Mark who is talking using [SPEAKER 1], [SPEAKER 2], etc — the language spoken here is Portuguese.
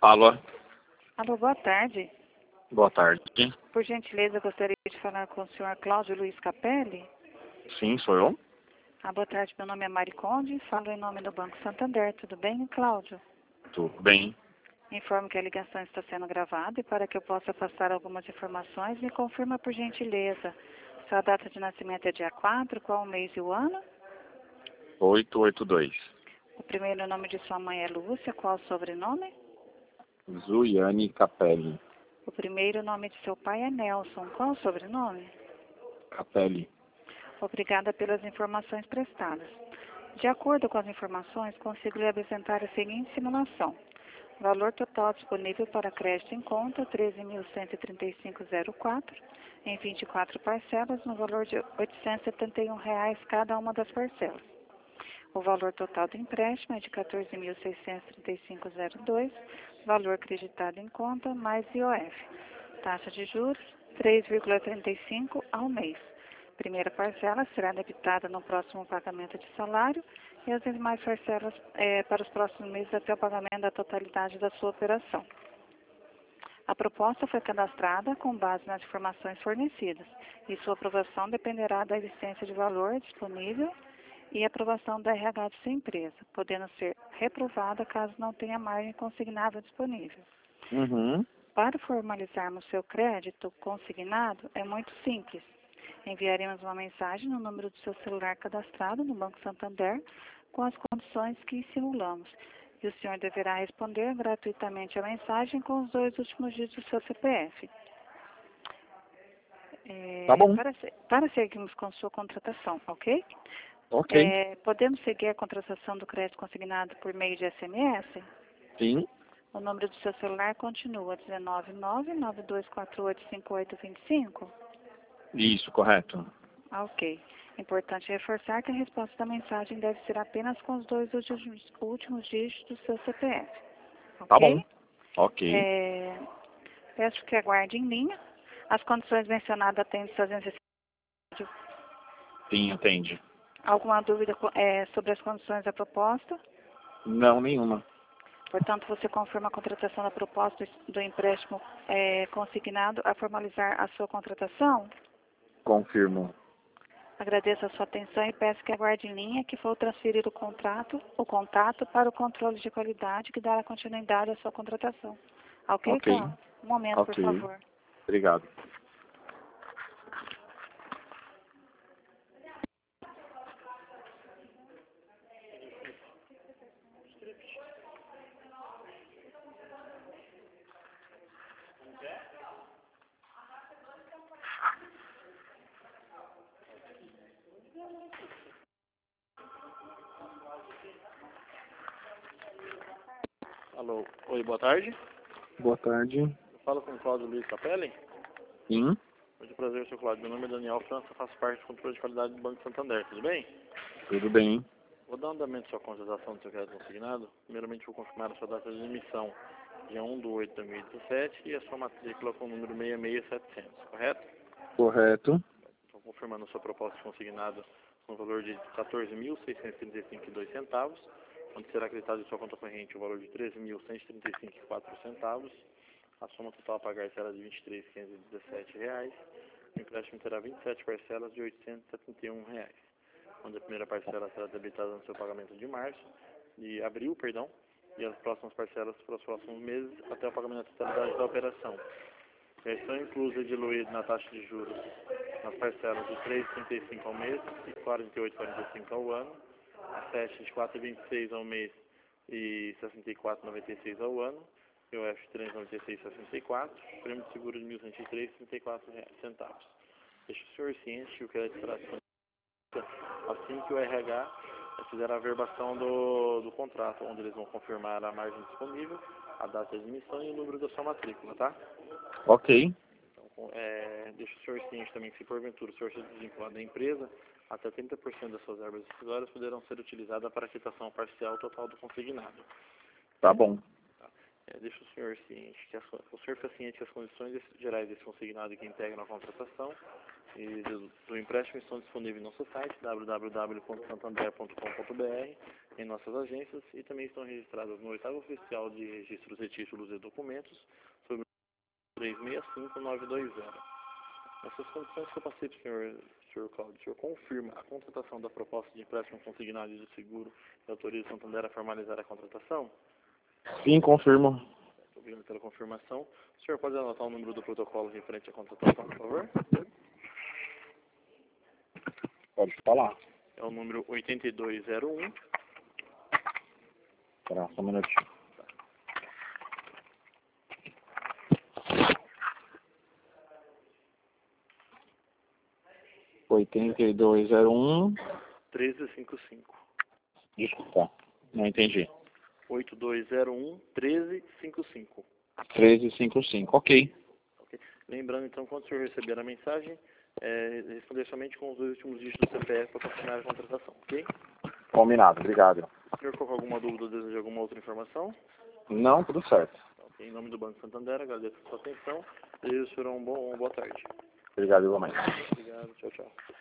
[SPEAKER 1] Alô,
[SPEAKER 2] Alô, boa tarde.
[SPEAKER 1] boa tarde.
[SPEAKER 2] Por gentileza, eu gostaria de falar com o senhor Cláudio Luiz Capelli.
[SPEAKER 1] Sim, sou eu.
[SPEAKER 2] Boa tarde, meu nome é Mari Conde, falo em nome do Banco Santander. Tudo bem, Cláudio?
[SPEAKER 1] Tudo bem.
[SPEAKER 2] Informo que a ligação está sendo gravada e para que eu possa passar algumas informações, me confirma por gentileza. Sua data de nascimento é dia 4, qual o mês e o ano?
[SPEAKER 1] 882.
[SPEAKER 2] O primeiro nome de sua mãe é Lúcia, qual o sobrenome?
[SPEAKER 1] Zuiane Capelli.
[SPEAKER 2] O primeiro nome de seu pai é Nelson, qual o sobrenome?
[SPEAKER 1] Capelli.
[SPEAKER 2] Obrigada pelas informações prestadas. De acordo com as informações, consigo lhe apresentar a seguinte simulação. Valor total disponível para crédito em conta, R$ 13.135,04, em 24 parcelas, no valor de R$ 871 cada uma das parcelas. O valor total do empréstimo é de R$ 14.635,02, valor acreditado em conta, mais IOF. Taxa de juros, 3,35 ao mês. Primeira parcela será debitada no próximo pagamento de salário e as demais parcelas para os próximos meses até o pagamento da totalidade da sua operação. A proposta foi cadastrada com base nas informações fornecidas e sua aprovação dependerá da existência de valor disponível e aprovação da RH de sua empresa, podendo ser reprovada caso não tenha margem consignável disponível. Para formalizarmos seu crédito consignado, é muito simples. Enviaremos uma mensagem no número do seu celular cadastrado no Banco Santander com as condições que simulamos. E o senhor deverá responder gratuitamente a mensagem com os 2 últimos dígitos do seu CPF.
[SPEAKER 1] Tá bom.
[SPEAKER 2] Para seguirmos com sua contratação, ok?
[SPEAKER 1] Ok.
[SPEAKER 2] Podemos seguir a contratação do crédito consignado por meio de SMS?
[SPEAKER 1] Sim.
[SPEAKER 2] O número do seu celular continua 19992485825?
[SPEAKER 1] Isso, correto.
[SPEAKER 2] Ok. Importante reforçar que a resposta da mensagem deve ser apenas com os 2 últimos dígitos do seu CPF. Ok?
[SPEAKER 1] Tá bom. Ok.
[SPEAKER 2] Peço que aguarde em linha. As condições mencionadas atendem suas necessidades.
[SPEAKER 1] Sim, atende.
[SPEAKER 2] Alguma dúvida sobre as condições da proposta?
[SPEAKER 1] Não, nenhuma.
[SPEAKER 2] Portanto, você confirma a contratação da proposta do empréstimo consignado a formalizar a sua contratação?
[SPEAKER 1] Confirmo.
[SPEAKER 2] Agradeço a sua atenção e peço que aguarde em linha que vou transferir o contato para o controle de qualidade que dará continuidade à sua contratação. Ok,
[SPEAKER 1] Ok.
[SPEAKER 2] Cláudio? Um momento, por
[SPEAKER 1] Ok.
[SPEAKER 2] favor.
[SPEAKER 1] Obrigado.
[SPEAKER 3] Alô, oi, boa tarde.
[SPEAKER 1] Boa tarde.
[SPEAKER 3] Eu falo com o Cláudio Luiz Capelli.
[SPEAKER 1] Sim.
[SPEAKER 3] Muito prazer, seu Cláudio. Meu nome é Daniel França, faço parte do controle de qualidade do Banco Santander, tudo bem?
[SPEAKER 1] Tudo bem.
[SPEAKER 3] Vou dar um andamento à sua contratação do seu crédito consignado. Primeiramente, vou confirmar a sua data de emissão, dia 1/8/2017, e a sua matrícula com o número 66700, correto?
[SPEAKER 1] Correto.
[SPEAKER 3] Estou confirmando a sua proposta de consignado no valor de R$ 14.635,02, onde será acreditado em sua conta corrente o valor de R$ 13.135,04. A soma total a pagar será de R$ 23.517. O empréstimo terá 27 parcelas de R$ 871, onde a primeira parcela será debitada no seu pagamento de abril, e as próximas parcelas para os próximos meses até o pagamento da totalidade da operação. Já estão inclusas e diluídas na taxa de juros nas parcelas de 3,35 ao mês e 48,45 ao ano, a taxa de 4,26 ao mês e 64,96 ao ano, e o F 3,96,64, prêmio de seguro de R$ 1.103,34. Deixe o senhor ciente que o crédito será disponível assim que o RH fizer a averbação do contrato, onde eles vão confirmar a margem disponível, a data de emissão e o número da sua matrícula, tá?
[SPEAKER 1] Ok.
[SPEAKER 3] Então, deixa o senhor ciente também que, se porventura o senhor se desvincular da empresa, até 30% das suas verbas decisórias poderão ser utilizadas para a quitação parcial total do consignado.
[SPEAKER 1] Tá bom.
[SPEAKER 3] Deixa o senhor ciente que o senhor fica ciente que as condições gerais desse consignado que integram a contratação e do empréstimo estão disponíveis no nosso site www.santander.com.br, em nossas agências, e também estão registradas no 8º Oficial de Registros e Títulos e Documentos, sob o 365920. Nessas condições que eu passei para o senhor Cláudio, o senhor confirma a contratação da proposta de empréstimo consignado de seguro e autoriza o Santander a formalizar a contratação?
[SPEAKER 1] Sim, confirmo.
[SPEAKER 3] Obrigado pela confirmação. O senhor pode anotar o número do protocolo referente à contratação, por favor?
[SPEAKER 1] Pode falar.
[SPEAKER 3] É o número 8201.
[SPEAKER 1] Espera só um minutinho. Tá. 8201.
[SPEAKER 3] 1355.
[SPEAKER 1] Desculpa, não entendi.
[SPEAKER 3] 8201 1355.
[SPEAKER 1] 1355, ok.
[SPEAKER 3] Ok? Lembrando, então, quando o senhor receber a mensagem, responder somente com os 2 últimos dígitos do CPF para confirmar a contratação, ok?
[SPEAKER 1] Combinado, obrigado.
[SPEAKER 3] O senhor ficou com alguma dúvida ou deseja alguma outra informação?
[SPEAKER 1] Não, tudo certo.
[SPEAKER 3] Ok, em nome do Banco Santander, agradeço a sua atenção. Desejo ao senhor uma boa tarde.
[SPEAKER 1] Obrigado igualmente.
[SPEAKER 3] Obrigado, tchau, tchau.